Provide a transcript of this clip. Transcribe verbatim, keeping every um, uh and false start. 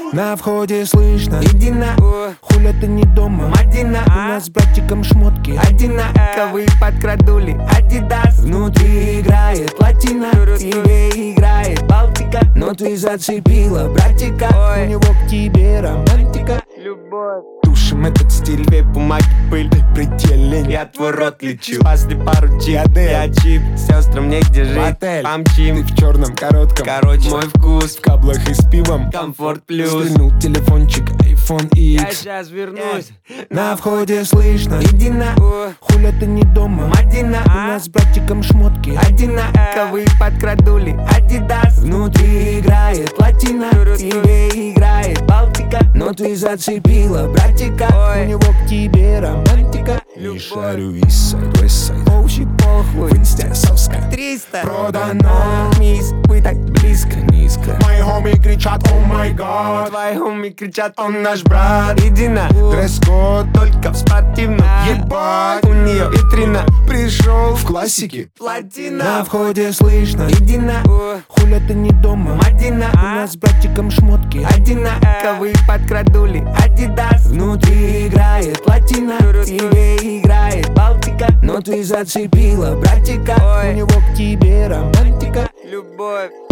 На входе слышно: иди на, хуля ты не дома, Мадина. У нас с братиком шмотки одинаковые, подкрадули Адидас. Внутри играет латина, тебе играет Балтика. Но ты зацепила братика, у него к тебе романтика. Любовь. Тушим этот стиль, две бумаги, пыль, ты предельный, я твой рот лечу. Спасли пару чип, я чип, сестрам негде жить, помчим. Ты в черном коротком, короче, мой вкус в каблах и с пивом, комфорт плюс. Стрельнул телефончик, айфон икс. Я сейчас вернусь. На входе слышно: иди на, хуля ты не дома, Мадина. У нас с братиком шмотки одинаковые, подкрадули Адидас. Внутри играет латина, тебе играет Балтика. Но ты зацепила братика, у него к тебе романтика. Не шарю Eastside, Westside, оу-щит похуй, в инсте соска триста продано. Мисс, вы так близко, низко. Мои хоми кричат: о май гад. Твои хоми кричат: он наш брат. Иди на, дресс-код только в спортивном, ебать. У нее витрина, пришел в классике платина. На входе слышно: иди на, хуля ты не дома, Мадина. У нас с братиком шмотки одинаковые, подкрадули Адидас. Внутри играет латина, тебе играет Балтика. Но ты зацепила братика, у него к тебе романтика. Любовь.